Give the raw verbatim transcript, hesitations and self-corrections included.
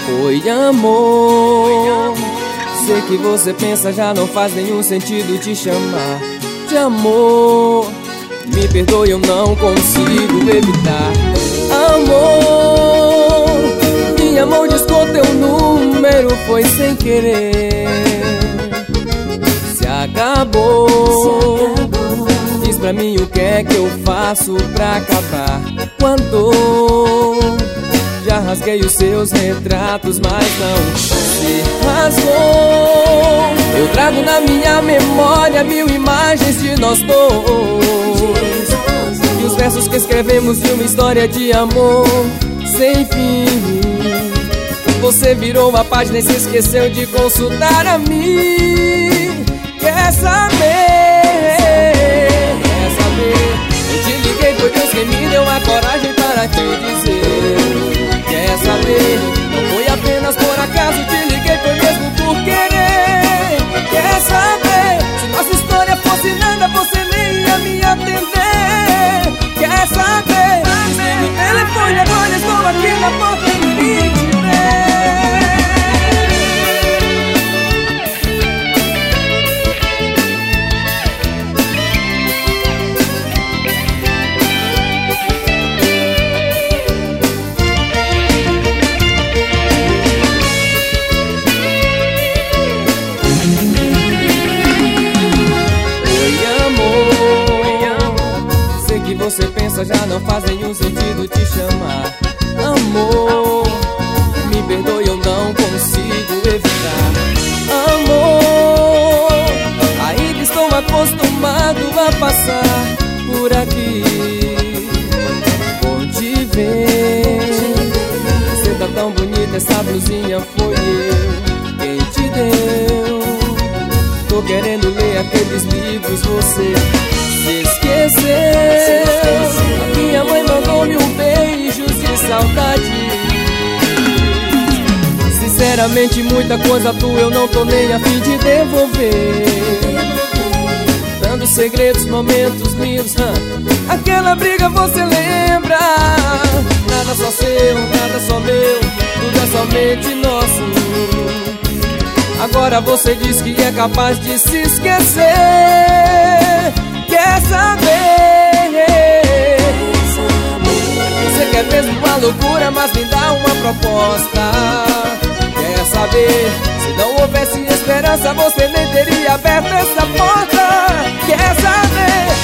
Oi, amor. Sei que você pensa, já não faz nenhum sentido te chamar de amor. Me perdoe, eu não consigo evitar. Amor, minha mão discou teu número, foi sem querer. Se acabou, Se acabou. Diz pra mim o que é que eu faço pra acabar com a dor. Já rasguei os seus retratos, mas não se rasgou. Eu trago na minha memória mil imagens de nós dois, e os versos que escrevemos de uma história de amor sem fim. Você virou a página e se esqueceu de consultar a mim. Quer saber? Quer saber? Eu te liguei, foi Deus quem me deu a coragem para te dizer. Quer saber? Não foi apenas por acaso, te liguei, foi mesmo por querer. Quer saber? Se nossa história fosse nada, você nem ia me atender. Quer saber? Desligue o telefone agora, estou aqui na porta e vim te ver. Você pensa, já não faz nenhum sentido te chamar amor. Me perdoe, eu não consigo evitar. Amor, ainda estou acostumado a passar por aqui. Vou te ver. Você tá tão bonita, essa blusinha foi eu quem te deu. Tô querendo ler aqueles livros, você se esqueceu. A minha mãe mandou-me um beijos de saudade. Sinceramente, muita coisa tua eu não tô nem a fim de devolver. Dando segredos, momentos lindos, hum. Aquela briga você lembra? Nada só seu, nada só meu, tudo é somente nosso. Agora você diz que é capaz de se esquecer. Quer saber? Você quer mesmo uma loucura, mas me dá uma proposta. Quer saber? Se não houvesse esperança, você nem teria aberto essa porta. Quer saber?